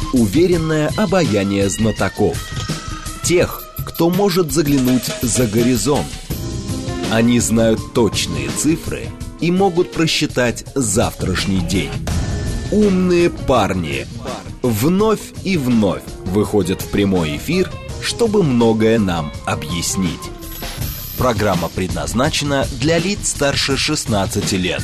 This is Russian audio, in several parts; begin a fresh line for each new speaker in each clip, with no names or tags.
уверенное обаяние знатоков. Тех, кто может заглянуть за горизонт. Они знают точные цифры и могут просчитать завтрашний день. Умные парни вновь и вновь выходят в прямой эфир, чтобы многое нам объяснить. Программа предназначена для лиц старше 16 лет.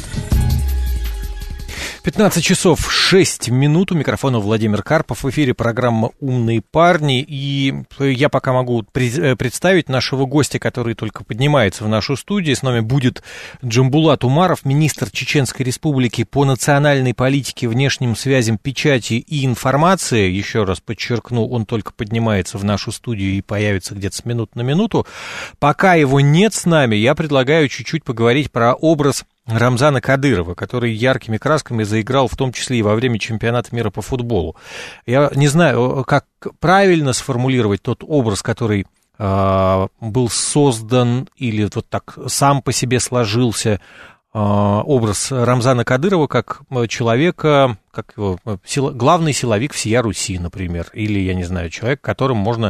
15 часов 6 минут. У микрофона Владимир Карпов. В эфире программа «Умные парни». И я пока могу представить нашего гостя, который только поднимается в нашу студию. С нами будет Джамбулат Умаров, министр Чеченской Республики по национальной политике, внешним связям, печати и информации. Еще раз подчеркну, он только поднимается в нашу студию и появится где-то с минуты на минуту. Пока его нет с нами, я предлагаю чуть-чуть поговорить про образ Рамзана Кадырова, который яркими красками заиграл в том числе и во время чемпионата мира по футболу. Я не знаю, как правильно сформулировать тот образ, который был создан или вот так сам по себе сложился, образ Рамзана Кадырова как человека, как его, главный силовик всея Руси, например, или, я не знаю, человек, которым можно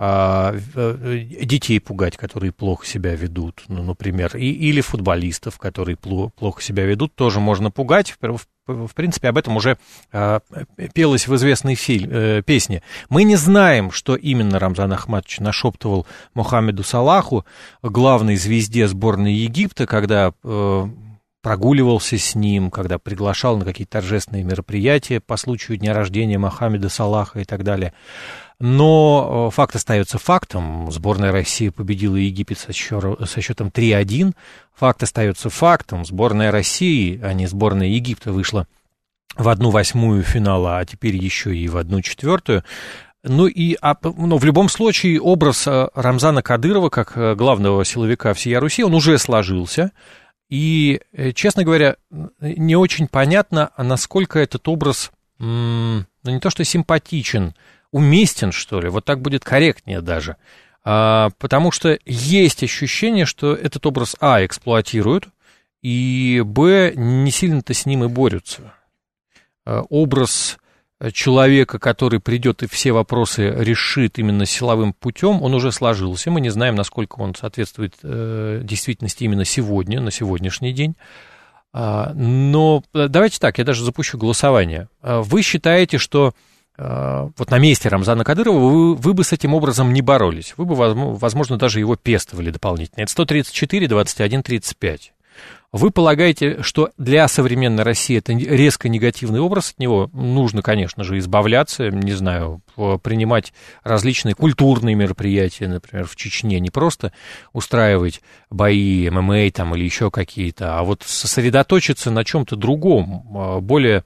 детей пугать, которые плохо себя ведут, ну, например, или футболистов, которые плохо себя ведут, тоже можно пугать. В принципе, об этом уже пелось в известной песне. Мы не знаем, что именно Рамзан Ахматович нашептывал Мохаммеду Салаху, главной звезде сборной Египта, когда прогуливался с ним, когда приглашал на какие-то торжественные мероприятия по случаю дня рождения Мохаммеда Салаха и так далее. Но факт остается фактом. Сборная России победила Египет со счетом 3-1. Факт остается фактом. Сборная России, а не сборная Египта, вышла в 1/8 финала, а теперь еще и в 1/4. Но в любом случае образ Рамзана Кадырова как главного силовика всея Руси, он уже сложился. И, честно говоря, не очень понятно, насколько этот образ, не то что симпатичен, уместен, что ли, вот так будет корректнее даже. Потому что есть ощущение, что этот образ, эксплуатируют, и, не сильно-то с ним и борются. Образ человека, который придет и все вопросы решит именно силовым путем, он уже сложился. Мы не знаем, насколько он соответствует действительности именно сегодня, на сегодняшний день. Но давайте так, я даже запущу голосование. Вы считаете, что вот на месте Рамзана Кадырова вы бы с этим образом не боролись? Вы бы, возможно, даже его пестовали дополнительно. Это 134, 21, 35. Вы полагаете, что для современной России это резко негативный образ, от него нужно, конечно же, избавляться, не знаю, принимать различные культурные мероприятия, например, в Чечне, не просто устраивать бои ММА там или еще какие-то, а вот сосредоточиться на чем-то другом, более,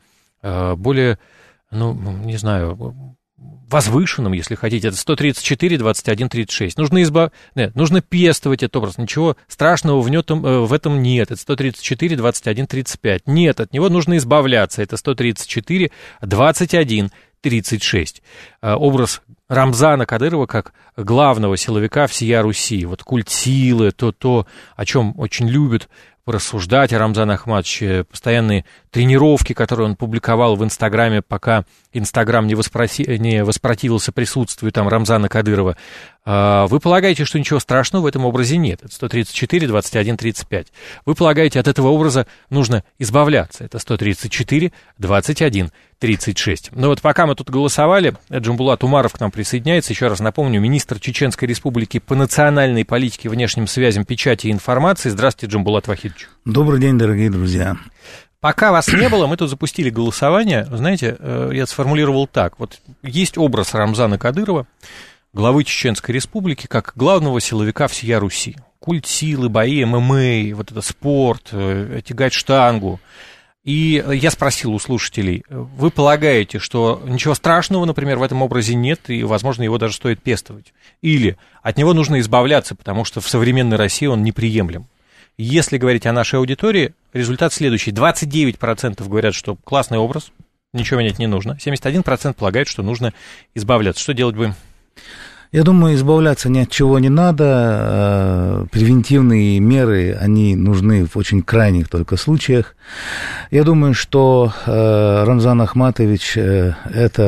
не знаю, возвышенном, если хотите, это 134, 21, 36. Нужно пестовать этот образ, ничего страшного в этом нет, это 134, 21, 35. Нет, от него нужно избавляться, это 134, 21, 36. Образ Рамзана Кадырова как главного силовика всея Руси, вот культ силы, то, о чем очень любят порассуждать о Рамзане Ахматовиче, постоянные тренировки, которые он публиковал в Инстаграме, пока Инстаграм не воспротивился присутствию там Рамзана Кадырова. Вы полагаете, что ничего страшного в этом образе нет? Это 134, 21, 35. Вы полагаете, от этого образа нужно избавляться? Это 134, 21, 36. Но вот пока мы тут голосовали, Джамбулат Умаров к нам присоединяется. Еще раз напомню, министр Чеченской Республики по национальной политике, внешним связям, печати и информации. Здравствуйте, Джамбулат Вахидович.
Добрый день, дорогие друзья.
Пока вас не было, мы тут запустили голосование. Знаете, я сформулировал так. Вот есть образ Рамзана Кадырова, главы Чеченской Республики, как главного силовика всея Руси. Культ силы, бои, ММА, вот это спорт, тягать штангу. И я спросил у слушателей, вы полагаете, что ничего страшного, например, в этом образе нет, и, возможно, его даже стоит пестовать? Или от него нужно избавляться, потому что в современной России он неприемлем? Если говорить о нашей аудитории, результат следующий. 29% говорят, что классный образ, ничего менять не нужно. 71% полагают, что нужно избавляться. Что делать будем?
Я думаю, избавляться ни от чего не надо. Превентивные меры, они нужны в очень крайних только случаях. Я думаю, что Рамзан Ахматович это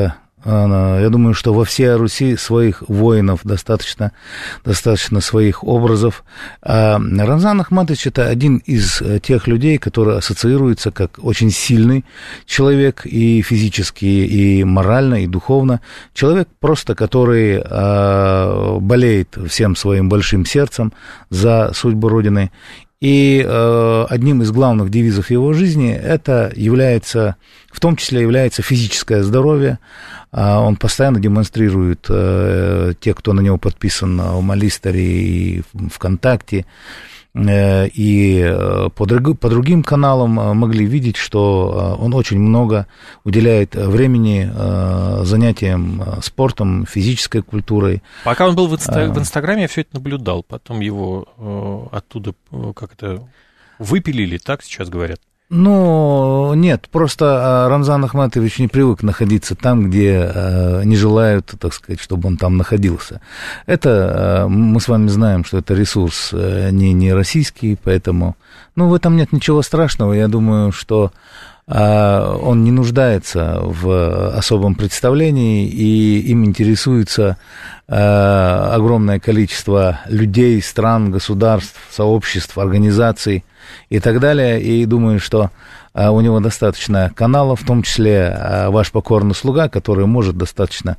Я думаю, что во всей Руси своих воинов достаточно своих образов. Рамзан Ахматович – это один из тех людей, который ассоциируется как очень сильный человек и физически, и морально, и духовно. Человек просто, который болеет всем своим большим сердцем за судьбу Родины. И одним из главных девизов его жизни это является, в том числе является физическое здоровье. Он постоянно демонстрирует, те, кто на него подписан в Малистере и ВКонтакте, и по другим каналам могли видеть, что он очень много уделяет времени занятиям спортом, физической культурой.
Пока он был в Инстаграме, я все это наблюдал. Потом его оттуда как-то выпилили, так сейчас говорят?
Ну, нет, просто Рамзан Ахматович не привык находиться там, где не желают, так сказать, чтобы он там находился. Это, мы с вами знаем, что это ресурс не российский, поэтому, ну, в этом нет ничего страшного. Я думаю, что он не нуждается в особом представлении, и им интересуется огромное количество людей, стран, государств, сообществ, организаций и так далее. И думаю, что у него достаточно каналов, в том числе ваш покорный слуга, который может достаточно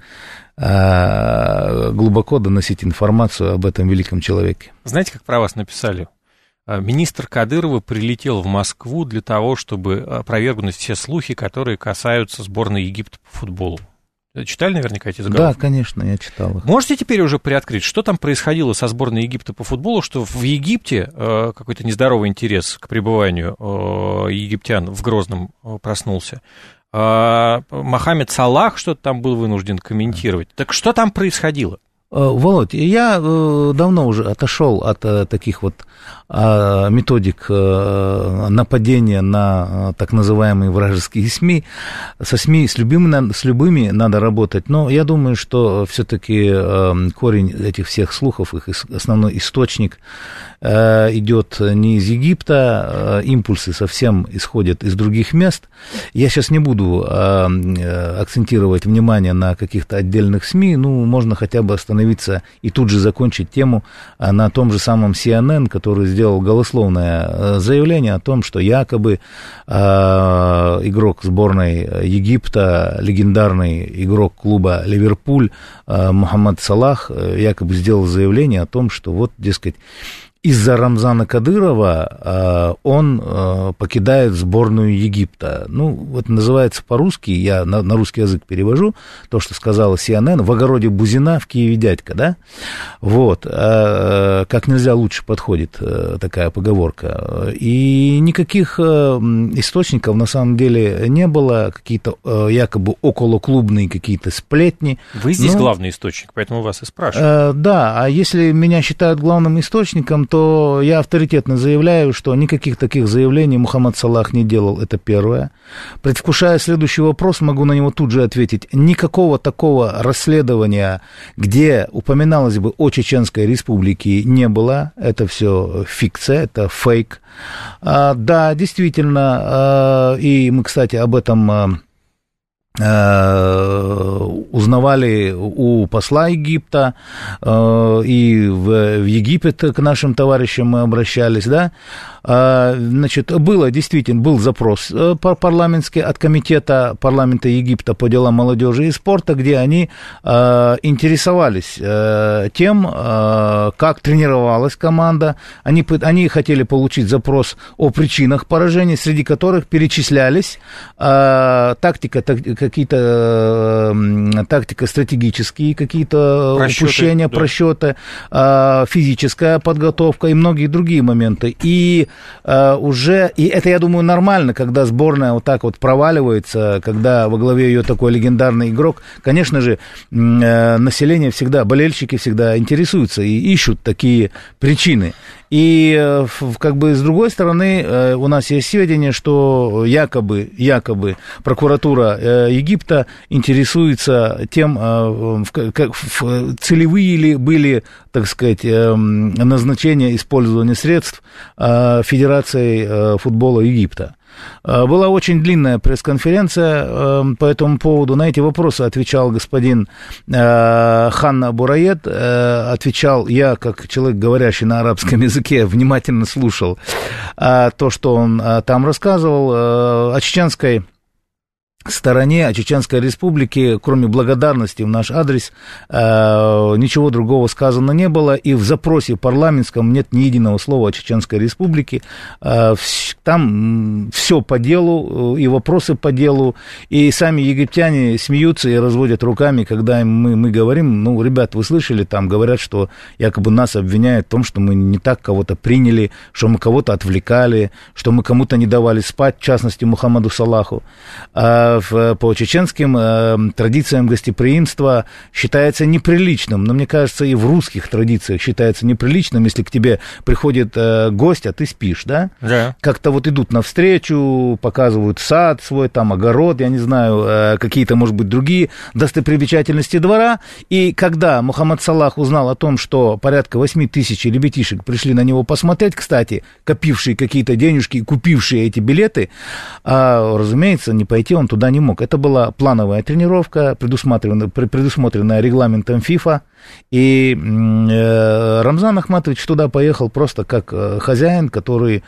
глубоко доносить информацию об этом великом человеке.
Знаете, как про вас написали? Министр Кадырова прилетел в Москву для того, чтобы опровергнуть все слухи, которые касаются сборной Египта по футболу. Читали наверняка эти заголовки?
Да, конечно, я читал их.
Можете теперь уже приоткрыть, что там происходило со сборной Египта по футболу, что в Египте какой-то нездоровый интерес к пребыванию египтян в Грозном проснулся? Мохаммед Салах что-то там был вынужден комментировать. Так что там происходило?
Володь, я давно уже отошел от таких вот методик нападения на так называемые вражеские СМИ. Со СМИ с любыми надо работать, но я думаю, что все-таки корень этих всех слухов, их основной источник идет не из Египта, импульсы совсем исходят из других мест. Я сейчас не буду акцентировать внимание на каких-то отдельных СМИ, ну, можно хотя бы остановиться и тут же закончить тему на том же самом CNN, который сделал голословное заявление о том, что якобы игрок сборной Египта, легендарный игрок клуба «Ливерпуль» Мохаммед Салах якобы сделал заявление о том, что вот, дескать, из-за Рамзана Кадырова он покидает сборную Египта. Ну, вот называется по-русски, я на русский язык перевожу, то, что сказала CNN, в огороде Бузина, в Киеве дядька, да? Вот, как нельзя лучше подходит такая поговорка. И никаких источников на самом деле не было, какие-то якобы околоклубные какие-то сплетни.
Вы здесь главный источник, поэтому вас и спрашиваю.
Да, а если меня считают главным источником, то я авторитетно заявляю, что никаких таких заявлений Мохаммед Салах не делал, это первое. Предвкушая следующий вопрос, могу на него тут же ответить. Никакого такого расследования, где упоминалось бы о Чеченской Республике, не было. Это все фикция, это фейк. Да, действительно, и мы, кстати, об этом узнавали у посла Египта, и в Египет к нашим товарищам мы обращались, да. Значит, был запрос парламентский от комитета парламента Египта по делам молодежи и спорта, где они интересовались тем, как тренировалась команда. Они хотели получить запрос о причинах поражения, среди которых перечислялись тактика стратегические, какие-то упущения, просчеты, физическая подготовка и многие другие моменты. И это, я думаю, нормально, когда сборная вот так вот проваливается, когда во главе ее такой легендарный игрок. Конечно же, население всегда, болельщики всегда интересуются и ищут такие причины. И как бы с другой стороны, у нас есть сведения, что якобы прокуратура Египта интересуется тем, целевые ли были, так сказать, назначения использования средств Федерацией футбола Египта. Была очень длинная пресс-конференция по этому поводу. На эти вопросы отвечал господин Ханна Бурает. Отвечал я, как человек, говорящий на арабском языке, внимательно слушал то, что он там рассказывал. О чеченской стороне, о Чеченской Республике, кроме благодарности в наш адрес, ничего другого сказано не было, и в запросе парламентском нет ни единого слова о Чеченской Республике. Там все по делу, и вопросы по делу, и сами египтяне смеются и разводят руками, когда мы говорим, ну, ребят, вы слышали, там говорят, что якобы нас обвиняют в том, что мы не так кого-то приняли, что мы кого-то отвлекали, что мы кому-то не давали спать, в частности, Мухаммаду Салаху. По чеченским традициям гостеприимства считается неприличным, но мне кажется, и в русских традициях считается неприличным, если к тебе приходит гость, а ты спишь, да?
Да.
Как-то вот идут навстречу, показывают сад свой, там огород, я не знаю, какие-то, может быть, другие достопримечательности двора, и когда Мухаммад Салах узнал о том, что порядка 8 тысяч ребятишек пришли на него посмотреть, кстати, копившие какие-то денежки и купившие эти билеты, разумеется, не пойти он туда не мог. Это была плановая тренировка, предусмотренная регламентом ФИФА, и Рамзан Ахматович туда поехал просто как хозяин, который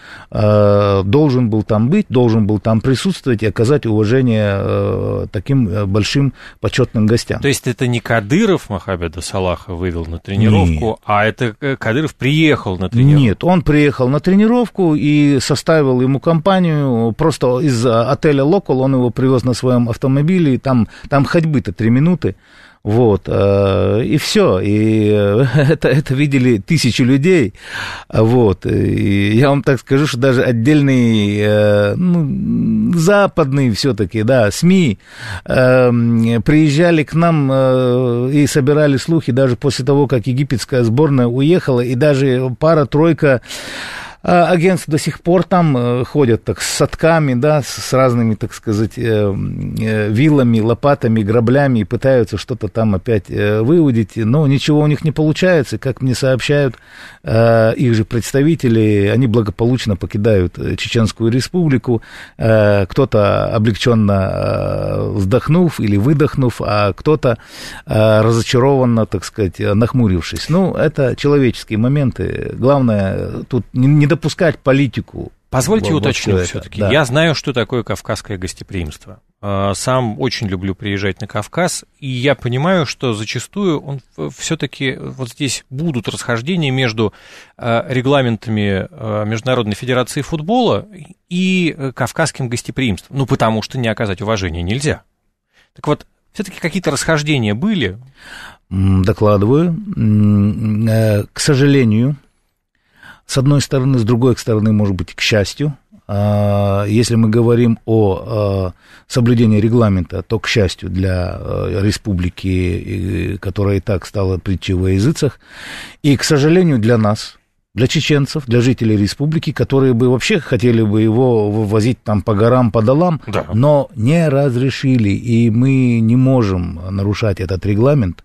должен был там быть, должен был там присутствовать и оказать уважение таким большим почетным гостям.
То есть это не Кадыров Мохаммеда Салаха вывел на тренировку, нет, а это Кадыров приехал на тренировку?
Нет, он приехал на тренировку и составил ему компанию, просто из отеля «Локал» он его привез на своем автомобиле, там ходьбы-то 3 минуты. Вот, и все, и это видели тысячи людей, вот, и я вам так скажу, что даже отдельные, западные все-таки, да, СМИ приезжали к нам и собирали слухи даже после того, как египетская сборная уехала, и даже пара-тройка агентств до сих пор там ходят так с садками, да, с разными, так сказать, вилами, лопатами, граблями и пытаются что-то там опять выудить, но ничего у них не получается. Как мне сообщают их же представители, они благополучно покидают Чеченскую Республику, кто-то облегченно вздохнув или выдохнув, а кто-то разочарованно, так сказать, нахмурившись. Ну, это человеческие моменты. Главное тут не допускать политику.
Позвольте уточню все-таки.
Да.
Я знаю, что такое кавказское гостеприимство. Сам очень люблю приезжать на Кавказ, и я понимаю, что зачастую все-таки вот здесь будут расхождения между регламентами Международной Федерации футбола и кавказским гостеприимством. Ну, потому что не оказать уважения нельзя. Так вот, все-таки какие-то расхождения были?
Докладываю. К сожалению, с одной стороны, с другой стороны, может быть, к счастью, если мы говорим о соблюдении регламента, то, к счастью, для республики, которая и так стала притчей во языцах, и, к сожалению, для нас, для чеченцев, для жителей республики, которые бы вообще хотели бы его вывозить там по горам, по долам, да, но не разрешили, и мы не можем нарушать этот регламент.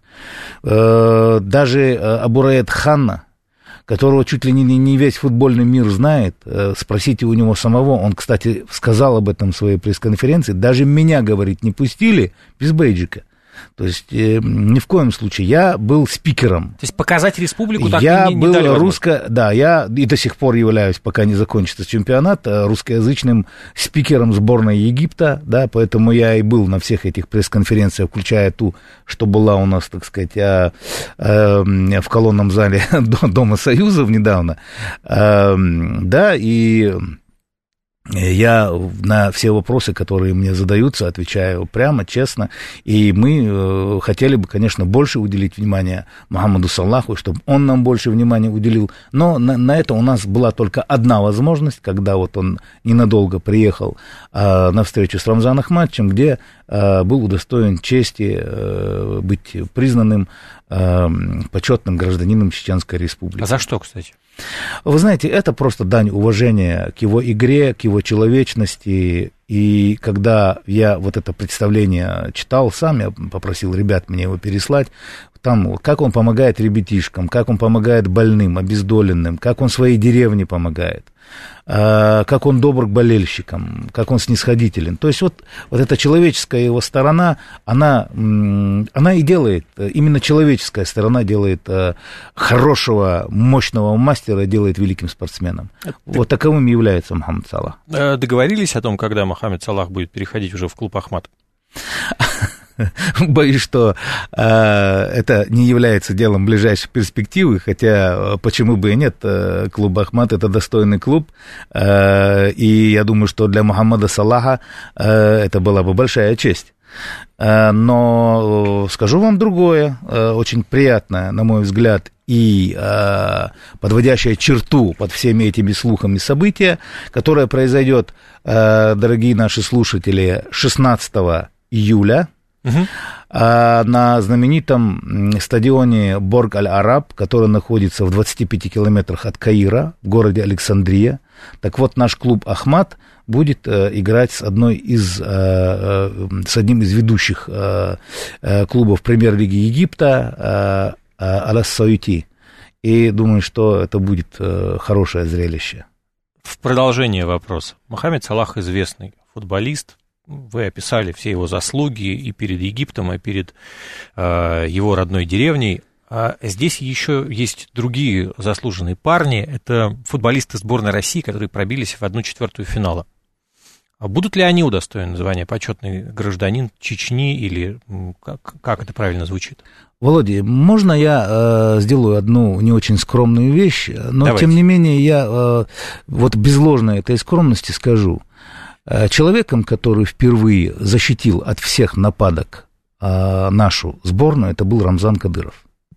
Даже Абурает Ханна, которого чуть ли не весь футбольный мир знает, спросите у него самого, он, кстати, сказал об этом в своей пресс-конференции, даже меня, говорит, не пустили без бейджика. То есть ни в коем случае. Я был спикером.
То есть показать республику так
я
не дали
возможность? Да, я и до сих пор являюсь, пока не закончится чемпионат, русскоязычным спикером сборной Египта, да, поэтому я и был на всех этих пресс-конференциях, включая ту, что была у нас, так сказать, в колонном зале Дома Союзов недавно, да, и я на все вопросы, которые мне задаются, отвечаю прямо, честно, и мы хотели бы, конечно, больше уделить внимания Мухаммаду Салаху, чтобы он нам больше внимания уделил, но на это у нас была только одна возможность, когда вот он ненадолго приехал на встречу с Рамзаном Ахматовичем, где был удостоен чести быть признанным почетным гражданином Чеченской Республики.
А за что, кстати?
Вы знаете, это просто дань уважения к его игре, к его человечности. И когда я вот это представление читал сам, я попросил ребят мне его переслать, там, как он помогает ребятишкам, как он помогает больным, обездоленным, как он своей деревне помогает. как он добр к болельщикам, как он снисходителен. То есть вот эта человеческая его сторона, она и делает, именно человеческая сторона делает хорошего, мощного мастера, делает великим спортсменом. Вот таковым является Мохаммед Салах.
Договорились о том, когда Мохаммед Салах будет переходить уже в клуб «Ахмат»?
Боюсь, что это не является делом ближайшей перспективы, хотя почему бы и нет, клуб «Ахмат» — это достойный клуб, и я думаю, что для Мохаммеда Салаха это была бы большая честь. Но скажу вам другое, очень приятное, на мой взгляд, и подводящее черту под всеми этими слухами события, которое произойдет, дорогие наши слушатели, 16 июля, на знаменитом стадионе Борг-аль-Араб, который находится в 25 километрах от Каира, в городе Александрия. Так вот, наш клуб «Ахмат» будет играть с одним из ведущих клубов премьер-лиги Египта, Аль-Саути. И думаю, что это будет хорошее зрелище.
В продолжение вопроса. Мохаммед Салах известный футболист. Вы описали все его заслуги и перед Египтом, и перед его родной деревней. А здесь еще есть другие заслуженные парни. Это футболисты сборной России, которые пробились в 1/4 финала. А будут ли они удостоены звания почетный гражданин Чечни, или как это правильно звучит?
Володя, можно я сделаю одну не очень скромную вещь, но давайте. Тем не менее я вот без ложной этой скромности скажу. Человеком, который впервые защитил от всех нападок нашу сборную, это был Рамзан Кадыров.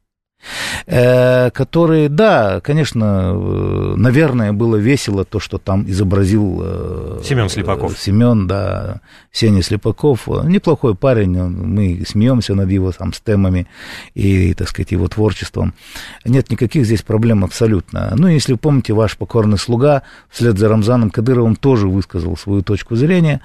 Который, да, конечно, наверное, было весело то, что там изобразил
Семен Слепаков.
Семен, да, Сеня Слепаков. Неплохой парень, мы смеемся над его там стемами и, так сказать, его творчеством. Нет никаких здесь проблем абсолютно. Ну, если вы помните, ваш покорный слуга вслед за Рамзаном Кадыровым тоже высказал свою точку зрения.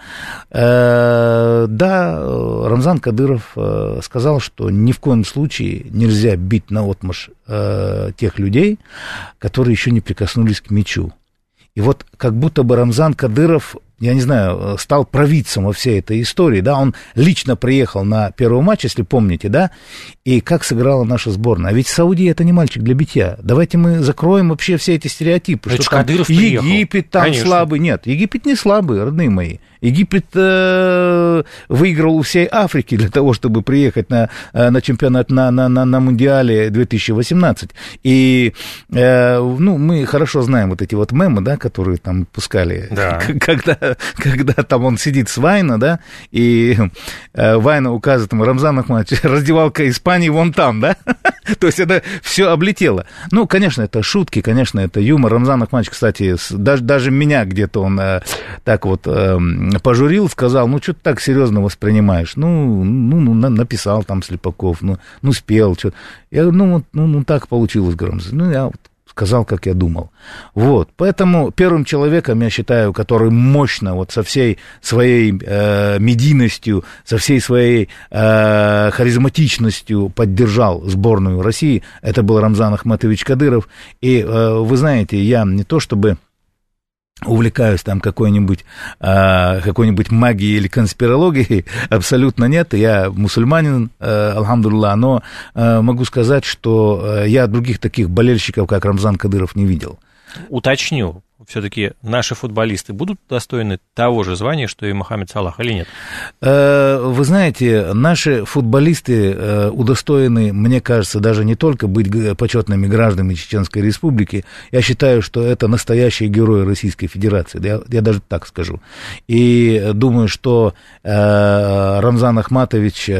Да, Рамзан Кадыров сказал, что ни в коем случае нельзя бить наотмашь тех людей, которые еще не прикоснулись к мячу. И вот как будто бы Рамзан Кадыров, я не знаю, стал провидцем во всей этой истории, да, он лично приехал на первый матч, если помните, да, и как сыграла наша сборная. А ведь Саудия — это не мальчик для битья. Давайте мы закроем вообще все эти стереотипы,
это
что там Египет там конечно. Слабый. Нет, Египет не слабый, родные мои. Египет выиграл у всей Африки для того, чтобы приехать на чемпионат, на Мундиале 2018. И, ну, мы хорошо знаем вот эти вот мемы, да, которые там пускали, да. когда там он сидит с Вайна, да, и Вайна указывает ему: Рамзан Ахматович, раздевалка Испании вон там, да? То есть это все облетело. Ну, конечно, это шутки, конечно, это юмор. Рамзан Ахматович, кстати, даже меня где-то он так вот пожурил, сказал: ну, что ты так серьезно воспринимаешь? Ну, написал там Слепаков, ну спел, что. Я говорю, ну, так получилось, говорю. Ну, я вот сказал, как я думал. Вот, поэтому первым человеком, я считаю, который мощно, вот со всей своей медийностью, со всей своей харизматичностью поддержал сборную России, это был Рамзан Ахматович Кадыров. И вы знаете, я не то чтобы увлекаюсь там какой-нибудь магией или конспирологией, абсолютно нет, я мусульманин, алхамдулилlah, но могу сказать, что я других таких болельщиков, как Рамзан Кадыров, не видел.
Уточню, все-таки наши футболисты будут достойны того же звания, что и Мохаммед Салах, или нет?
Вы знаете, наши футболисты удостоены, мне кажется, даже не только быть почетными гражданами Чеченской Республики, я считаю, что это настоящие герои Российской Федерации, я даже так скажу. И думаю, что Рамзан Ахматович,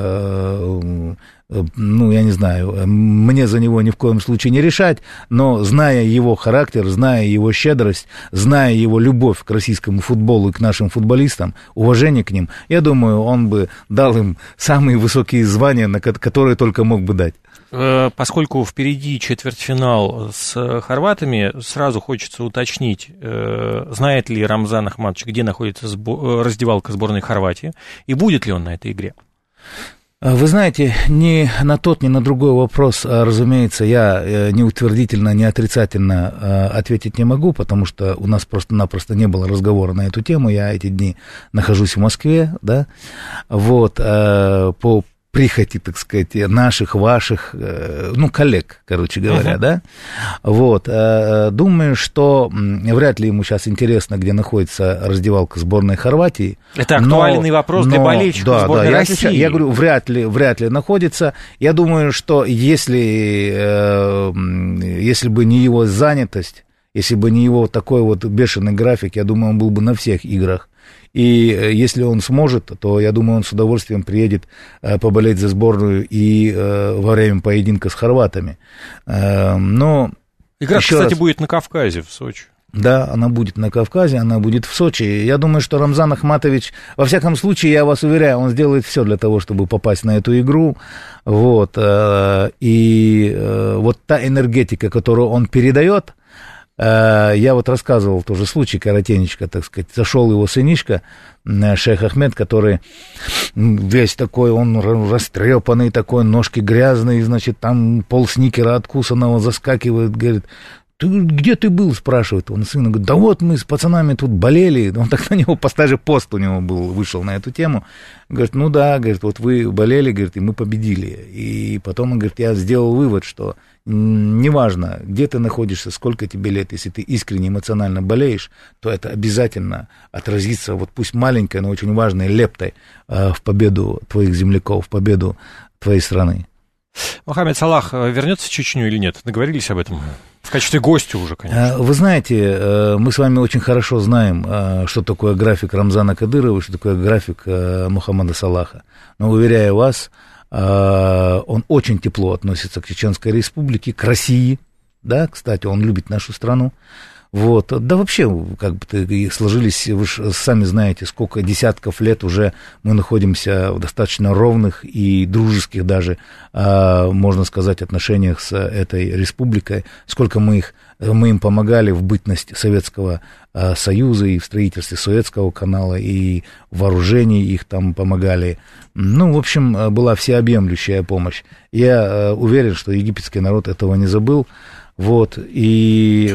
ну, я не знаю, мне за него ни в коем случае не решать, но зная его характер, зная его щедрость, зная его любовь к российскому футболу и к нашим футболистам, уважение к ним, я думаю, он бы дал им самые высокие звания, которые только мог бы дать.
Поскольку впереди четвертьфинал с хорватами, сразу хочется уточнить, знает ли Рамзан Ахматович, где находится раздевалка сборной Хорватии, и будет ли он на этой игре?
Вы знаете, ни на тот, ни на другой вопрос, разумеется, я ни утвердительно, ни отрицательно ответить не могу, потому что у нас просто-напросто не было разговора на эту тему. Я эти дни нахожусь в Москве, да, вот, по прихоти, так сказать, наших, ваших, коллег, короче говоря, да, вот, думаю, что вряд ли ему сейчас интересно, где находится раздевалка сборной Хорватии.
Это актуальный вопрос для болельщиков сборной России.
Я говорю, вряд ли находится. Я думаю, что если бы не его занятость, если бы не его такой вот бешеный график, я думаю, он был бы на всех играх. И если он сможет, то, я думаю, он с удовольствием приедет поболеть за сборную и во время поединка с хорватами. Но
игра, кстати, будет на Кавказе, в Сочи.
Да, она будет на Кавказе, она будет в Сочи. Я думаю, что Рамзан Ахматович, во всяком случае, я вас уверяю, он сделает все для того, чтобы попасть на эту игру. Вот. И вот та энергетика, которую он передает. Я вот рассказывал тоже случай, коротенечко, так сказать, зашел его сынишка, шейх Ахмед, который весь такой, он растрепанный такой, ножки грязные, значит, там пол сникера откусанного заскакивает, говорит, ты где ты был, спрашивает он сына, говорит, да вот мы с пацанами тут болели, он так на него, даже пост у него вышел на эту тему, говорит, ну да, говорит, вот вы болели, говорит, и мы победили, и потом он говорит, я сделал вывод, что неважно, где ты находишься, сколько тебе лет, если ты искренне эмоционально болеешь, то это обязательно отразится, вот пусть маленькой, но очень важной лептой в победу твоих земляков, в победу твоей страны.
Мохаммед Салах вернется в Чечню или нет? Договорились об этом? В качестве гостя уже, конечно.
Вы знаете, мы с вами очень хорошо знаем, что такое график Рамзана Кадырова, что такое график Мухаммада Салаха. Но, уверяю вас, он очень тепло относится к Чеченской Республике, к России, да, кстати, он любит нашу страну. Вот, да вообще, как бы сложились, вы же сами знаете, сколько десятков лет уже мы находимся в достаточно ровных и дружеских даже, можно сказать, отношениях с этой республикой, сколько мы им помогали в бытность Советского Союза и в строительстве Суэцкого канала, и в вооружении их там помогали. Ну, в общем, была всеобъемлющая помощь. Я уверен, что египетский народ этого не забыл. Вот, и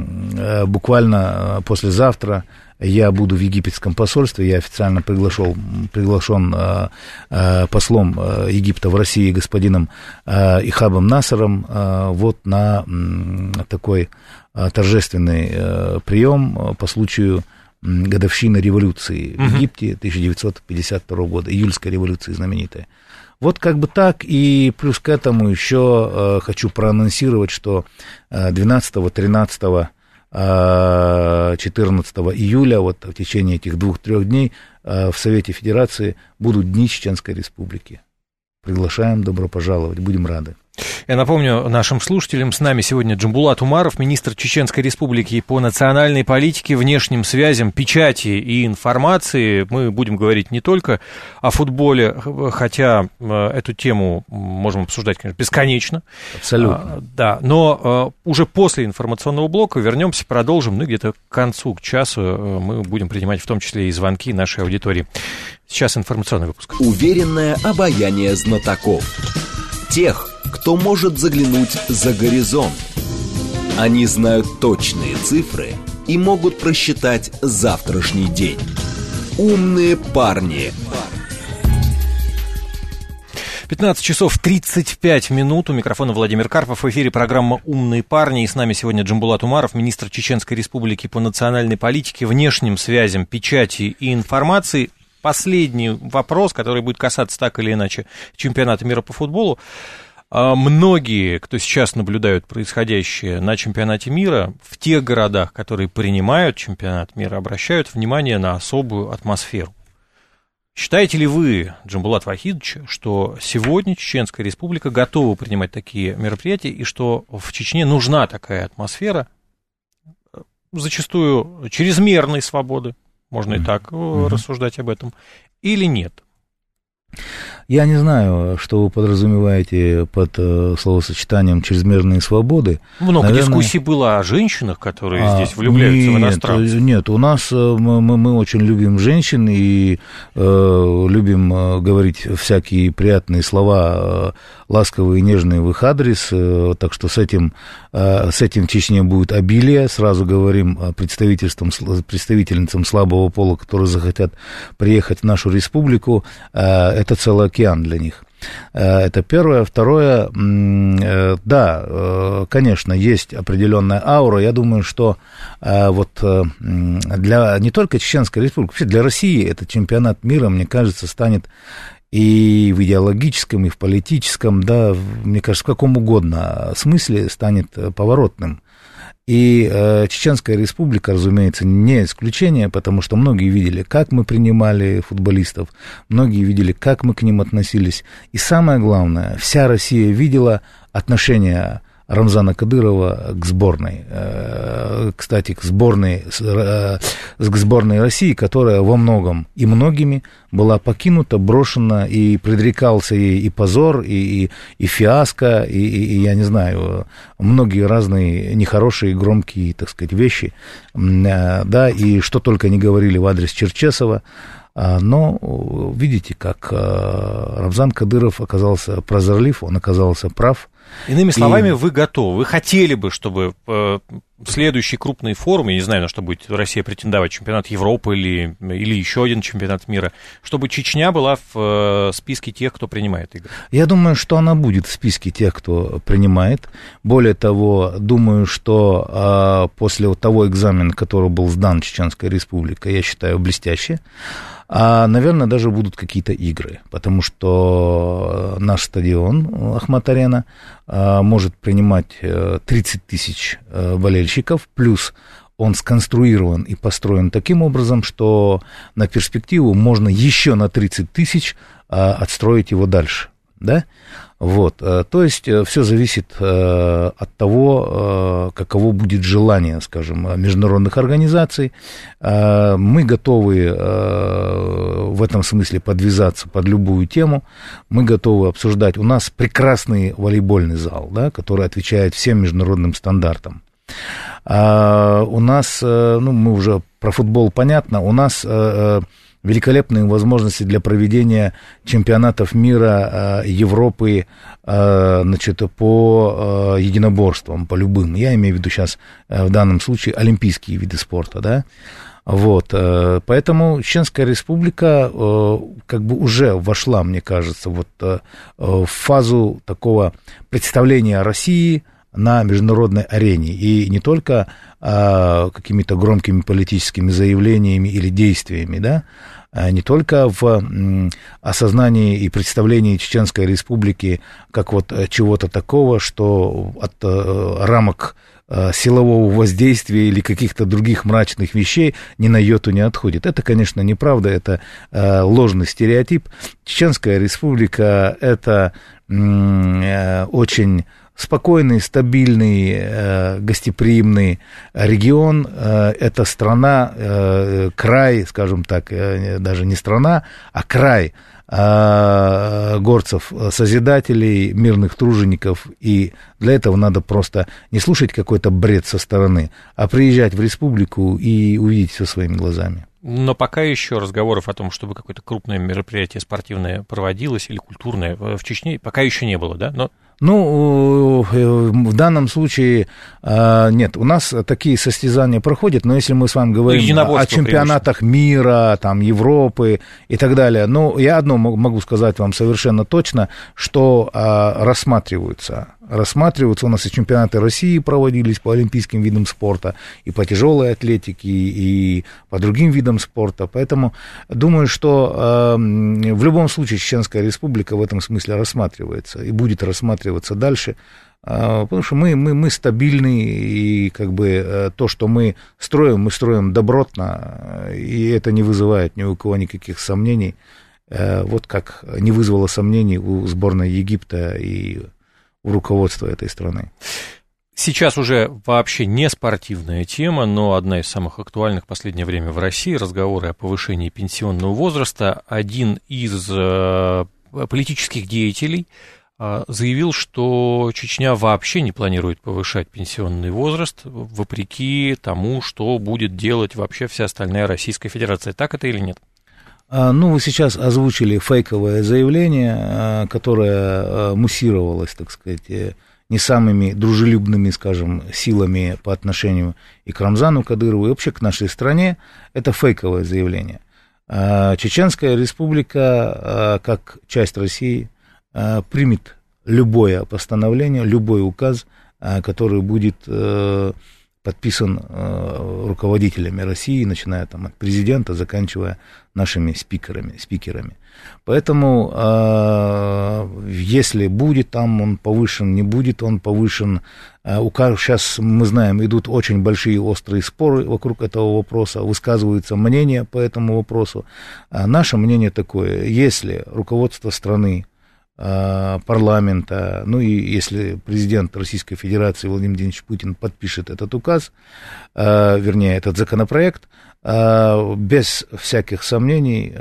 буквально послезавтра я буду в египетском посольстве, я официально приглашен послом Египта в России господином Ихабом Насаром вот на такой торжественный прием по случаю годовщины революции в Египте 1952 года, июльской революции знаменитой. Вот как бы так, и плюс к этому еще хочу проанонсировать, что 12, 13, 14 июля, вот в течение этих 2-3 дней в Совете Федерации будут Дни Чеченской Республики. Приглашаем, добро пожаловать, будем рады.
Я напомню нашим слушателям, с нами сегодня Джамбулат Умаров, министр Чеченской Республики по национальной политике, внешним связям, печати и информации. Мы будем говорить не только о футболе, хотя эту тему можем обсуждать, конечно, бесконечно.
Абсолютно.
Да, но уже после информационного блока вернемся, продолжим, ну, где-то к концу, к часу мы будем принимать в том числе и звонки нашей аудитории. Сейчас информационный выпуск.
Уверенное обаяние знатоков. Тех, кто может заглянуть за горизонт. Они знают точные цифры и могут просчитать завтрашний день. Умные парни.
15 часов 35 минут. У микрофона Владимир Карпов. В эфире программа «Умные парни». И с нами сегодня Джамбулат Умаров, министр Чеченской Республики по национальной политике, внешним связям, печати и информации. Последний вопрос, который будет касаться так или иначе чемпионата мира по футболу. Многие, кто сейчас наблюдают происходящее на чемпионате мира, в тех городах, которые принимают чемпионат мира, обращают внимание на особую атмосферу. Считаете ли вы, Джамбулат Вахидович, что сегодня Чеченская Республика готова принимать такие мероприятия, и что в Чечне нужна такая атмосфера, зачастую чрезмерной свободы, можно и так рассуждать об этом, или нет?
Я не знаю, что вы подразумеваете под словосочетанием «чрезмерные свободы».
Много дискуссий было о женщинах, которые здесь влюбляются в иностранцев.
Нет, у нас мы очень любим женщин и любим говорить всякие приятные слова, ласковые и нежные в их адрес, так что с этим в Чечне будет обилие. Сразу говорим представительницам слабого пола, которые захотят приехать в нашу республику, это целый океан для них. Это первое. Второе, да, конечно, есть определенная аура. Я думаю, что вот для не только Чеченской республики, вообще для России этот чемпионат мира, мне кажется, станет и в идеологическом, и в политическом, да, мне кажется, в каком угодно смысле станет поворотным. И Чеченская республика, разумеется, не исключение, потому что многие видели, как мы принимали футболистов, многие видели, как мы к ним относились. И самое главное, вся Россия видела отношение Рамзана Кадырова к сборной. Кстати, к сборной России, которая во многом и многими была покинута, брошена, и предрекался ей и позор, и фиаско, и я не знаю, многие разные нехорошие, громкие, так сказать, вещи, да, и что только не говорили в адрес Черчесова. Но видите, как Рамзан Кадыров оказался прозорлив, он оказался прав.
Иными словами, вы готовы, вы хотели бы, чтобы следующий крупный форум, я не знаю, на что будет Россия претендовать, чемпионат Европы или еще один чемпионат мира, чтобы Чечня была в списке тех, кто принимает игры?
Я думаю, что она будет в списке тех, кто принимает. Более того, думаю, что после того экзамена, который был сдан Чеченской Республикой, я считаю, блестяще, наверное, даже будут какие-то игры, потому что наш стадион Ахмат-Арена может принимать 30 тысяч болельщиков, плюс он сконструирован и построен таким образом, что на перспективу можно еще на 30 тысяч отстроить его дальше, да? Вот, то есть все зависит от того, каково будет желание, скажем, международных организаций. Мы готовы в этом смысле подвязаться под любую тему, мы готовы обсуждать. У нас прекрасный волейбольный зал, да, который отвечает всем международным стандартам. У нас, ну, мы уже про футбол понятно, у нас великолепные возможности для проведения чемпионатов мира, Европы, значит, по единоборствам, по любым. Я имею в виду сейчас в данном случае олимпийские виды спорта, да. Вот, поэтому Чеченская Республика как бы уже вошла, мне кажется, вот в фазу такого представления России на международной арене, и не только какими-то громкими политическими заявлениями или действиями, да, не только в осознании и представлении Чеченской Республики как вот чего-то такого, что от рамок силового воздействия или каких-то других мрачных вещей ни на йоту не отходит. Это, конечно, неправда, это ложный стереотип. Чеченская Республика – это очень спокойный, стабильный, гостеприимный регион. Это страна, край, скажем так, даже не страна, а край горцев, созидателей, мирных тружеников. И для этого надо просто не слушать какой-то бред со стороны, а приезжать в республику и увидеть все своими глазами.
Но пока еще разговоров о том, чтобы какое-то крупное мероприятие спортивное проводилось или культурное в Чечне, пока еще не было, да?
Ну, в данном случае нет, у нас такие состязания проходят, но если мы с вами говорим о чемпионатах мира, там, Европы и так далее, ну, я одно могу сказать вам совершенно точно, что рассматриваются. У нас и чемпионаты России проводились по олимпийским видам спорта, и по тяжелой атлетике, и по другим видам спорта. Поэтому думаю, что в любом случае Чеченская Республика в этом смысле рассматривается и будет рассматриваться дальше, потому что мы стабильны, и как бы то, что мы строим добротно, и это не вызывает ни у кого никаких сомнений, вот как не вызвало сомнений у сборной Египта и у руководства этой страны.
Сейчас уже вообще не спортивная тема, но одна из самых актуальных в последнее время в России — разговоры о повышении пенсионного возраста. Один из политических деятелей заявил, что Чечня вообще не планирует повышать пенсионный возраст, вопреки тому, что будет делать вообще вся остальная Российская Федерация. Так это или нет?
Ну, вы сейчас озвучили фейковое заявление, которое муссировалось, так сказать, не самыми дружелюбными, скажем, силами по отношению и к Рамзану Кадырову, и вообще к нашей стране. Это фейковое заявление. Чеченская Республика, как часть России, примет любое постановление, любой указ, который будет подписан руководителями России, начиная там от президента, заканчивая нашими спикерами. Поэтому, если будет там он повышен, не будет он повышен, сейчас, мы знаем, идут очень большие острые споры вокруг этого вопроса, высказываются мнения по этому вопросу. Наше мнение такое: если руководство страны, парламента, ну и если президент Российской Федерации Владимир Владимирович Путин подпишет этот указ, вернее, этот законопроект, без всяких сомнений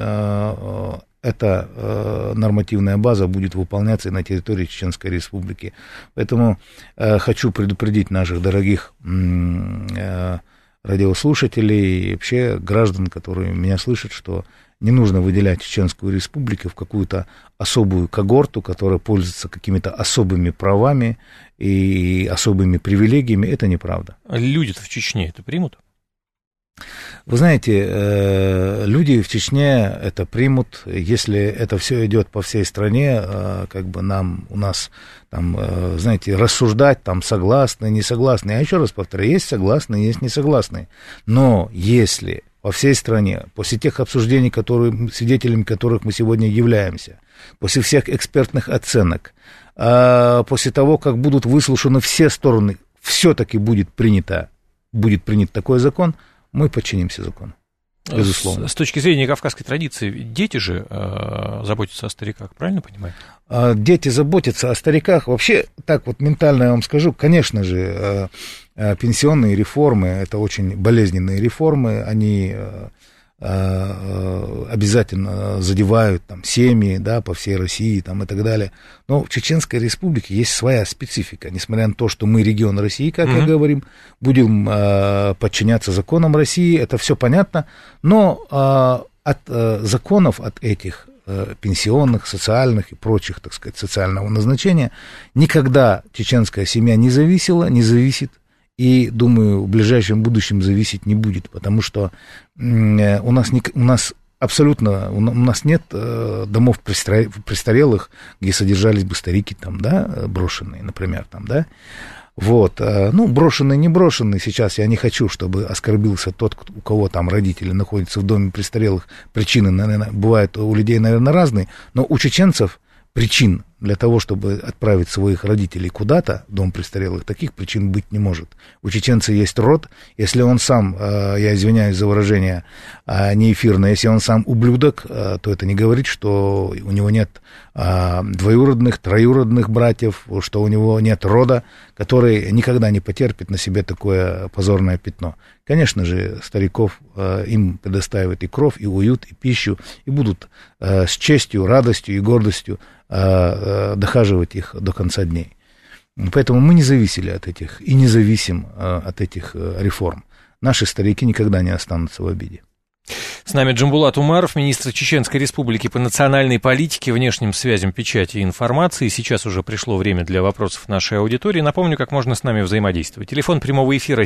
эта нормативная база будет выполняться на территории Чеченской Республики. Поэтому хочу предупредить наших дорогих радиослушателей и вообще граждан, которые меня слышат, что не нужно выделять Чеченскую Республику в какую-то особую когорту, которая пользуется какими-то особыми правами и особыми привилегиями. Это неправда.
Люди-то в Чечне это примут?
Вы знаете, люди в Чечне это примут, если это все идет по всей стране, как бы у нас, там, знаете, рассуждать, там, согласны, не согласны. Я еще раз повторяю, есть согласные, есть несогласные. Но если по всей стране, после тех обсуждений, свидетелями которых мы сегодня являемся, после всех экспертных оценок, после того, как будут выслушаны все стороны, все-таки будет принят такой закон, мы подчинимся закону, безусловно.
С точки зрения кавказской традиции, дети же заботятся о стариках, правильно понимаю?
Дети заботятся о стариках. Вообще, так вот ментально я вам скажу, конечно же, пенсионные реформы, это очень болезненные реформы, они обязательно задевают там семьи, да, по всей России там, и так далее. Но в Чеченской Республике есть своя специфика. Несмотря на то, что мы регион России, как мы говорим, будем подчиняться законам России, это все понятно, но от законов, от этих пенсионных, социальных и прочих, так сказать, социального назначения никогда чеченская семья не зависела, не зависит. И, думаю, в ближайшем будущем зависеть не будет, потому что у нас абсолютно, у нас нет домов престарелых, где содержались бы старики, там, да, брошенные, например, там, да. Вот, ну, брошенные, не брошенные, сейчас я не хочу, чтобы оскорбился тот, у кого там родители находятся в доме престарелых. Причины, наверное, бывают у людей, наверное, разные, но у чеченцев причин для того, чтобы отправить своих родителей куда-то, в дом престарелых, таких причин быть не может. У чеченца есть род, если он сам, я извиняюсь за выражение неэфирное, если он сам ублюдок, то это не говорит, что у него нет двоюродных, троюродных братьев, что у него нет рода, который никогда не потерпит на себе такое позорное пятно. Конечно же, стариков им предоставят и кровь, и уют, и пищу, и будут с честью, радостью и гордостью дохаживать их до конца дней. Поэтому мы не зависели от этих и не зависим от этих реформ. Наши старики никогда не останутся в обиде.
С нами Джамбулат Умаров, министр Чеченской Республики по национальной политике, внешним связям, печати и информации. Сейчас уже пришло время для вопросов нашей аудитории. Напомню, как можно с нами взаимодействовать. Телефон прямого эфира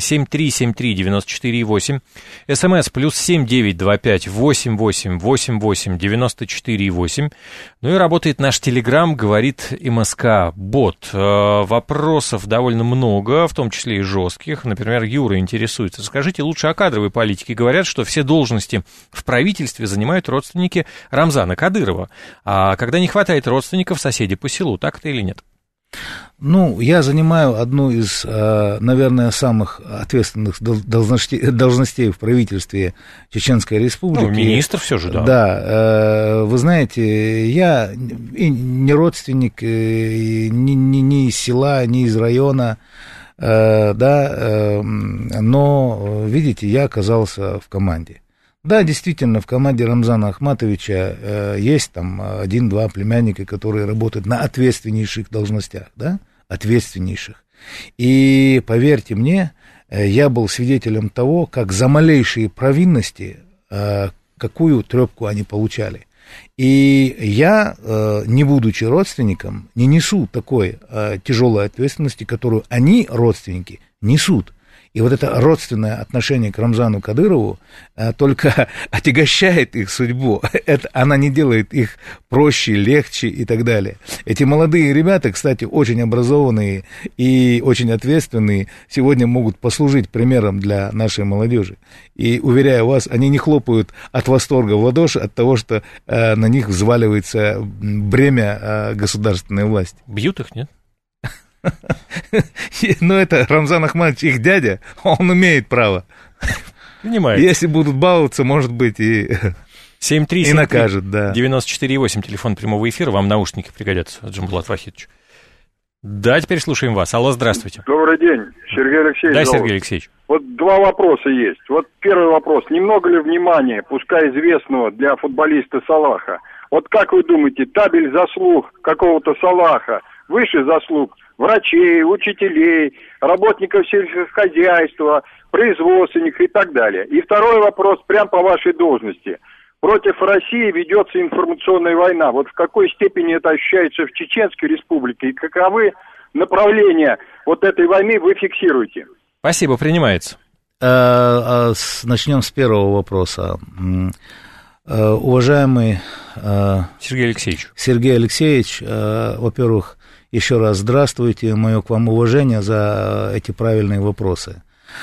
7373948, СМС +7 925 88 88 94,8. Ну и работает наш Телеграм, говорит МСК-бот. Вопросов довольно много, в том числе и жестких. Например, Юра интересуется. Скажите лучше о кадровой политике. Говорят, что все должности в правительстве занимают родственники Рамзана Кадырова. А когда не хватает родственников, соседи по селу, так это или нет?
Ну, я занимаю одну из, наверное, самых ответственных должностей в правительстве Чеченской Республики.
Ну, министр все же, да.
Да, вы знаете, я и не родственник, ни из села, ни из района, да, но, видите, я оказался в команде. Да, действительно, в команде Рамзана Ахматовича есть там 1-2 племянника, которые работают на ответственнейших должностях, да, ответственнейших. И поверьте мне, я был свидетелем того, как за малейшие провинности, какую трепку они получали. И я, не будучи родственником, не несу такой тяжелой ответственности, которую они, родственники, несут. И вот это родственное отношение к Рамзану Кадырову только отягощает их судьбу. Она не делает их проще, легче и так далее. Эти молодые ребята, кстати, очень образованные и очень ответственные, сегодня могут послужить примером для нашей молодежи. И, уверяю вас, они не хлопают от восторга в ладоши от того, что на них взваливается бремя государственной власти.
Бьют их, нет?
Ну, это Рамзан Ахматович, их дядя, он имеет право.
Понимаю.
Если будут баловаться, может быть, и
7-3,
накажут, да.
94,8, телефон прямого эфира, вам наушники пригодятся, Джамбулат Вахидович. Да, теперь слушаем вас. Алло, здравствуйте.
Добрый день, Сергей Алексеевич.
Да, Сергей Алексеевич.
Вот два вопроса есть. Вот первый вопрос. Немного ли внимания, пускай известного для футболиста Салаха? Вот как вы думаете, табель заслуг какого-то Салаха выше заслуг врачей, учителей, работников сельскохозяйства, производственников и так далее? И второй вопрос, прямо по вашей должности. Против России ведется информационная война. Вот в какой степени это ощущается в Чеченской Республике и каковы направления вот этой войны вы фиксируете?
Спасибо, принимается.
Начнем с первого вопроса. Уважаемый Сергей Алексеевич, во-первых, еще раз здравствуйте, мое к вам уважение за эти правильные вопросы.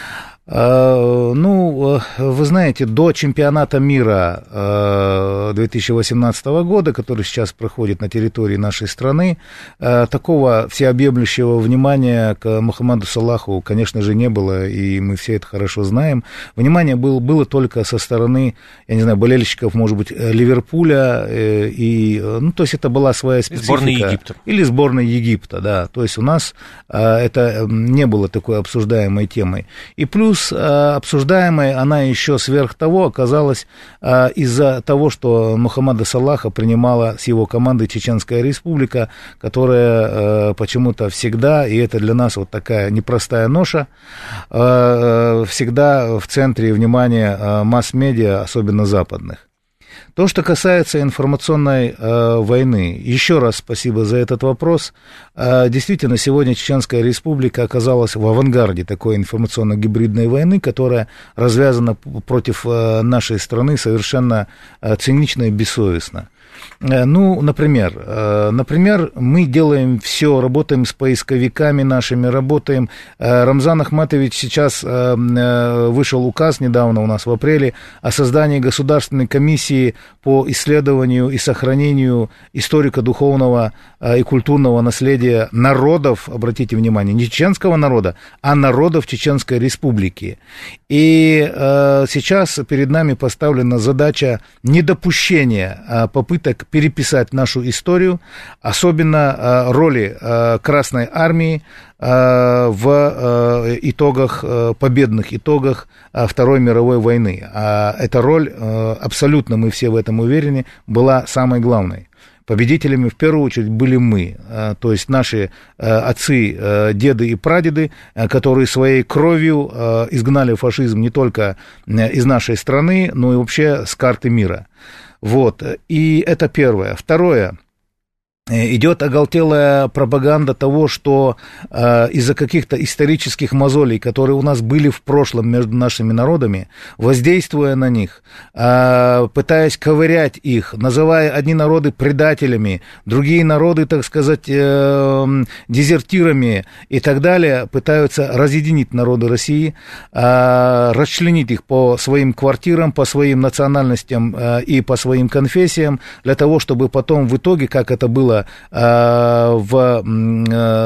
Ну, вы знаете, до чемпионата мира 2018 года, который сейчас проходит на территории нашей страны, такого всеобъемлющего внимания к Мухаммаду Салаху, конечно же, не было, и мы все это хорошо знаем. Внимание было только со стороны, я не знаю, болельщиков, может быть, Ливерпуля, ну, то есть это была своя специфика.
Сборной Египта.
Или сборной Египта, да, то есть у нас это не было такой обсуждаемой темой. И плюс обсуждаемой она еще сверх того оказалась из-за того, что Мухаммада Салаха принимала с его командой Чеченская Республика, которая почему-то всегда, и это для нас вот такая непростая ноша, всегда в центре внимания масс-медиа, особенно западных. То, что касается информационной войны, еще раз спасибо за этот вопрос. Действительно, сегодня Чеченская Республика оказалась в авангарде такой информационно-гибридной войны, которая развязана против нашей страны совершенно цинично и бессовестно. Ну, например, мы делаем все, работаем с поисковиками нашими, работаем. Рамзан Ахматович сейчас вышел указ недавно у нас в апреле о создании государственной комиссии по исследованию и сохранению историко-духовного и культурного наследия народов, обратите внимание, не чеченского народа, а народов Чеченской Республики. И сейчас перед нами поставлена задача недопущения попыток переписать нашу историю, особенно роли Красной Армии в итогах, победных итогах Второй мировой войны. Эта роль, абсолютно мы все в этом уверены, была самой главной. Победителями в первую очередь были мы, то есть наши отцы, деды и прадеды, которые своей кровью изгнали фашизм не только из нашей страны, но и вообще с карты мира. Вот, и это первое. Второе. Идет оголтелая пропаганда того, что из-за каких-то исторических мозолей, которые у нас были в прошлом между нашими народами, воздействуя на них, пытаясь ковырять их, называя одни народы предателями, другие народы, так сказать, дезертирами и так далее, пытаются разъединить народы России, расчленить их по своим квартирам, по своим национальностям и по своим конфессиям, для того, чтобы потом в итоге, как это было в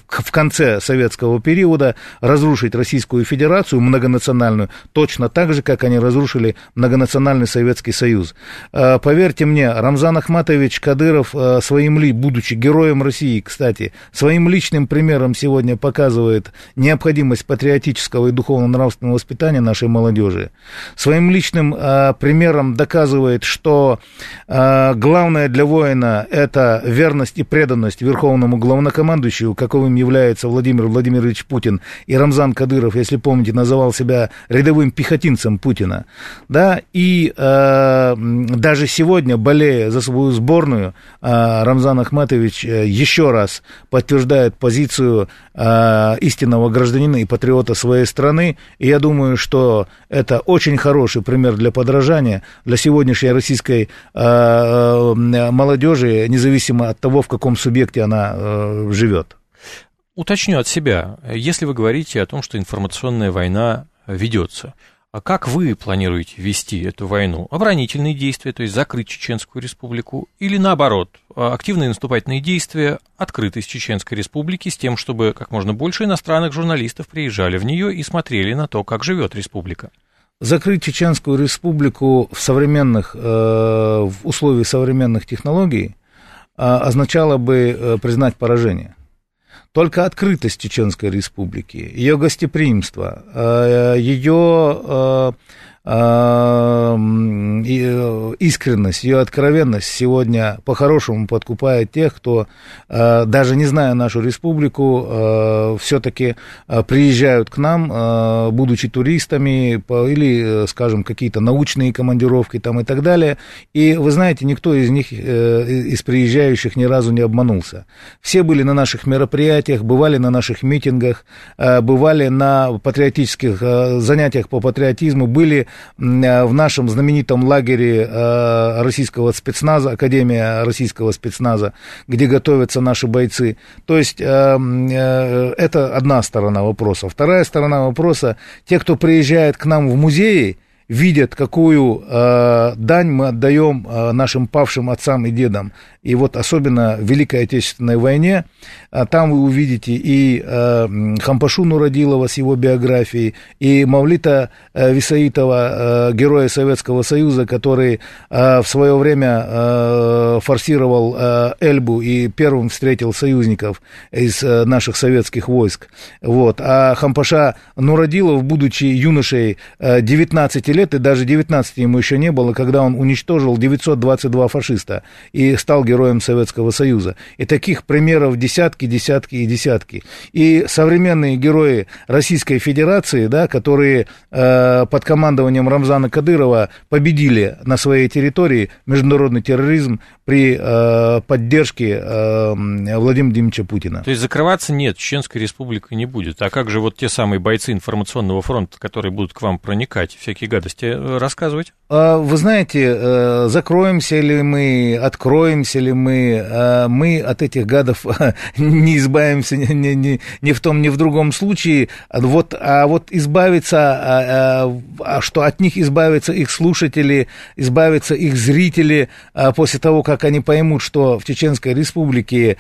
в конце советского периода разрушить Российскую Федерацию многонациональную, точно так же, как они разрушили многонациональный Советский Союз. Поверьте мне, Рамзан Ахматович Кадыров, будучи героем России, кстати, своим личным примером сегодня показывает необходимость патриотического и духовно-нравственного воспитания нашей молодежи. Своим личным примером доказывает, что главное для воина – это верность и преданность верховному главнокомандующему, каковым является Владимир Владимирович Путин. И Рамзан Кадыров, если помните, называл себя рядовым пехотинцем Путина. Да? И даже сегодня, болея за свою сборную, Рамзан Ахматович еще раз подтверждает позицию истинного гражданина и патриота своей страны. И я думаю, что это очень хороший пример для подражания для сегодняшней российской молодежи, независимо от того, в каком субъекте она живет.
Уточню от себя, если вы говорите о том, что информационная война ведется, а как вы планируете вести эту войну? Оборонительные действия, то есть закрыть Чеченскую Республику, или наоборот, активные наступательные действия, открытость Чеченской Республики с тем, чтобы как можно больше иностранных журналистов приезжали в нее и смотрели на то, как живет республика?
Закрыть Чеченскую Республику в условиях современных технологий означало бы признать поражение. Только открытость Чеченской Республики, ее гостеприимство, ее искренность, ее откровенность сегодня по-хорошему подкупает тех, кто, даже не зная нашу республику, все-таки приезжают к нам, будучи туристами, или, скажем, какие-то научные командировки там и так далее. И, вы знаете, никто из них, из приезжающих, ни разу не обманулся. Все были на наших мероприятиях, бывали на наших митингах, бывали на патриотических занятиях по патриотизму, были в нашем знаменитом лагере российского спецназа, Академия российского спецназа, где готовятся наши бойцы. То есть это одна сторона вопроса. Вторая сторона вопроса, те, кто приезжает к нам в музеи, видят, какую дань мы отдаем нашим павшим отцам и дедам. И вот особенно в Великой Отечественной войне, там вы увидите и Хампашу Нурадилова с его биографией, и Мавлита Висаитова, героя Советского Союза, который в свое время форсировал Эльбу и первым встретил союзников из наших советских войск. Вот. А Хампаша Нурадилов, будучи юношей 19 лет, и даже 19 ему еще не было, когда он уничтожил 922 фашиста и стал героем Советского Союза. И таких примеров десятки, десятки и десятки. И современные герои Российской Федерации, да, которые под командованием Рамзана Кадырова победили на своей территории международный терроризм при поддержке Владимира Владимировича Путина.
То есть закрываться нет, Чеченская Республика не будет. А как же вот те самые бойцы информационного фронта, которые будут к вам проникать, всякие гадости рассказывать?
Вы знаете, закроемся ли мы, откроемся ли мы от этих гадов не избавимся ни в том, ни в другом случае. А вот избавиться, что от них избавятся их слушатели, избавятся их зрители после того, как они поймут, что в Чеченской Республике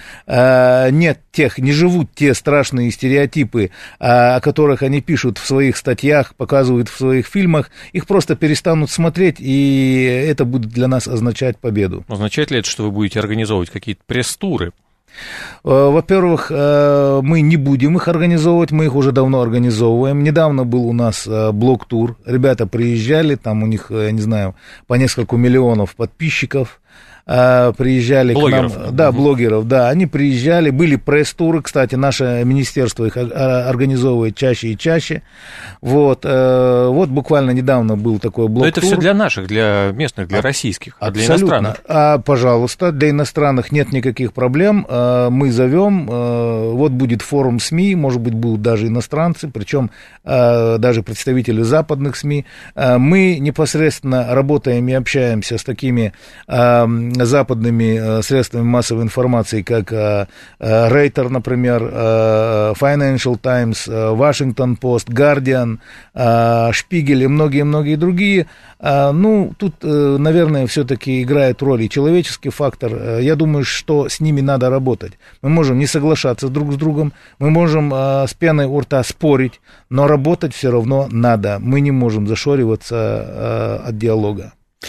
не живут те страшные стереотипы, о которых они пишут в своих статьях, показывают в своих фильмах, их просто перестанут смотреть, и это будет для нас означать победу.
Означает ли это, что вы будете организовывать какие-то пресс-туры?
Во-первых, мы не будем их организовывать, мы их уже давно организовываем. Недавно был у нас блог-тур, ребята приезжали, там у них, я не знаю, по несколько миллионов подписчиков. Приезжали
блогеров.
К нам, да, блогеров, да, они приезжали, были пресс-туры, кстати, наше министерство их организовывает чаще и чаще, вот буквально недавно был такой блог-тур.
Но это все для наших, для местных, для российских, а для
иностранных? Пожалуйста, для иностранных нет никаких проблем, мы зовем, вот будет форум СМИ, может быть, будут даже иностранцы, причем даже представители западных СМИ, мы непосредственно работаем и общаемся с такими западными средствами массовой информации, как Рейтер, например, Financial Times, Washington Post, Guardian, Шпигель и многие-многие другие. Ну, тут, наверное, все-таки играет роль и человеческий фактор. Я думаю, что с ними надо работать. Мы можем не соглашаться друг с другом, мы можем с пеной у рта спорить, но работать все равно надо. Мы не можем зашориваться от диалога.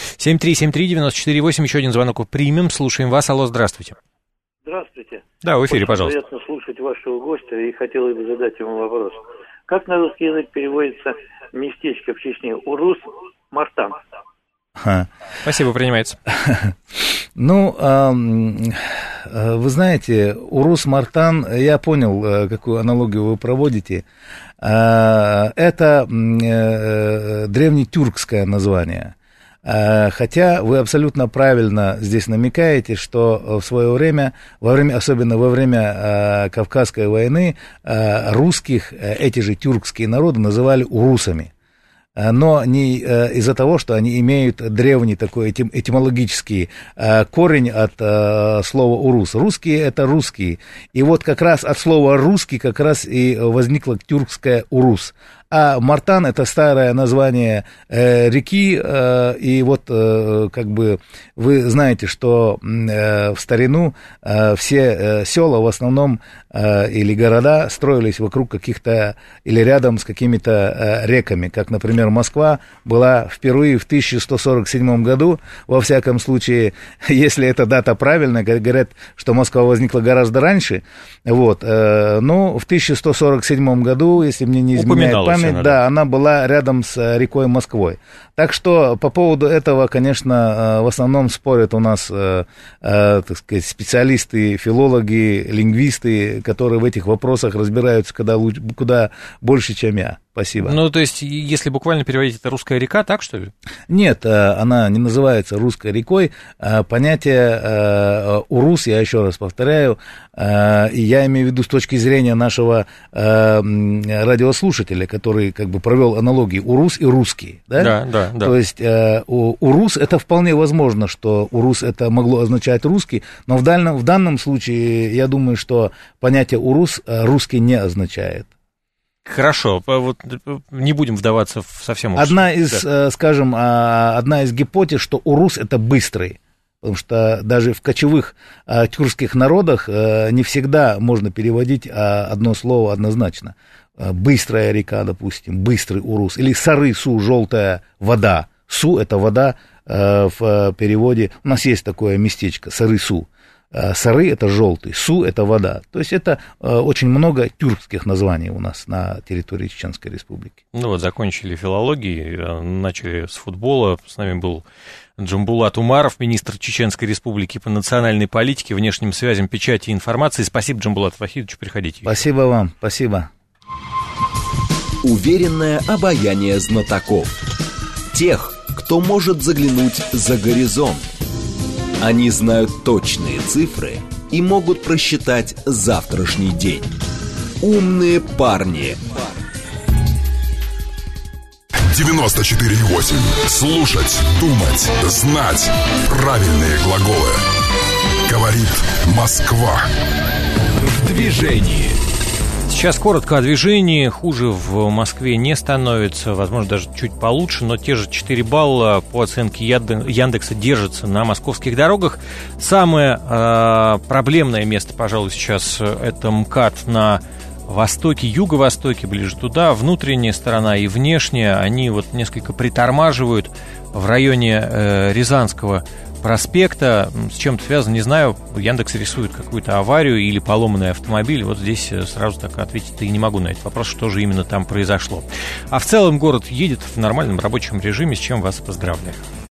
7373948, еще один звонок примем. Слушаем вас. Алло, здравствуйте.
Здравствуйте.
Да, в эфире, пожалуйста.
Приятно слушать вашего гостя, и хотел бы задать ему вопрос. Как на русский язык переводится местечко в Чечне? Урус-Мартан.
Спасибо, принимается.
Ну, вы знаете, Урус-Мартан, я понял, какую аналогию вы проводите. Это древнетюркское название. Хотя вы абсолютно правильно здесь намекаете, что в свое время, особенно во время Кавказской войны, русских, эти же тюркские народы называли урусами. Но не из-за того, что они имеют древний такой этимологический корень от слова «урус». Русские — это русские. И вот как раз от слова «русский» как раз и возникло тюркское «урус». А Мартан — это старое название реки, и вот как бы вы знаете, что в старину все села в основном или города строились вокруг каких-то или рядом с какими-то реками, как, например, Москва была впервые в 1147 году, во всяком случае, если эта дата правильная, говорят, что Москва возникла гораздо раньше, вот, но в 1147 году, если мне не изменяет память, да, она была рядом с рекой Москвой. Так что по поводу этого, конечно, в основном спорят у нас, так сказать, специалисты, филологи, лингвисты, которые в этих вопросах разбираются куда больше, чем я. Спасибо.
Ну, то есть, если буквально переводить, это русская река, так, что ли?
Нет, она не называется русской рекой. Понятие урус, я еще раз повторяю, и я имею в виду с точки зрения нашего радиослушателя, который как бы провел аналогии урус и русский. Да?
Да.
То есть урус, это вполне возможно, что урус это могло означать русский, но в данном случае я думаю, что понятие урус русский не означает.
Хорошо, вот не будем вдаваться в совсем...
Одна из гипотез, что урус это быстрый, потому что даже в кочевых тюркских народах не всегда можно переводить одно слово однозначно. Быстрая река, допустим, быстрый урус, или сары-су, желтая вода. Су это вода в переводе, у нас есть такое местечко, сары-су. Сары — это желтый, су — это вода. То есть это очень много тюркских названий у нас на территории Чеченской Республики.
Ну вот, закончили филологией, начали с футбола. С нами был Джамбулат Умаров, министр Чеченской Республики по национальной политике, внешним связям, печати и информации. Спасибо, Джамбулат Вахидович, приходите.
Спасибо вам, спасибо.
Уверенное обаяние знатоков. Тех, кто может заглянуть за горизонт. Они знают точные цифры и могут просчитать завтрашний день. Умные парни.
94,8. Слушать, думать, знать. Правильные глаголы. Говорит Москва.
В движении.
Сейчас коротко о движении. Хуже в Москве не становится, возможно, даже чуть получше, но те же 4 балла по оценке Яндекса держатся на московских дорогах. Самое проблемное место, пожалуй, сейчас это МКАД на востоке, юго-востоке, ближе туда. Внутренняя сторона и внешняя, они вот несколько притормаживают в районе Рязанского проспекта. С чем-то связано, не знаю. Яндекс рисует какую-то аварию или поломанный автомобиль. Вот здесь сразу так ответить-то и не могу на этот вопрос, что же именно там произошло. А в целом город едет в нормальном рабочем режиме, с чем вас поздравляю.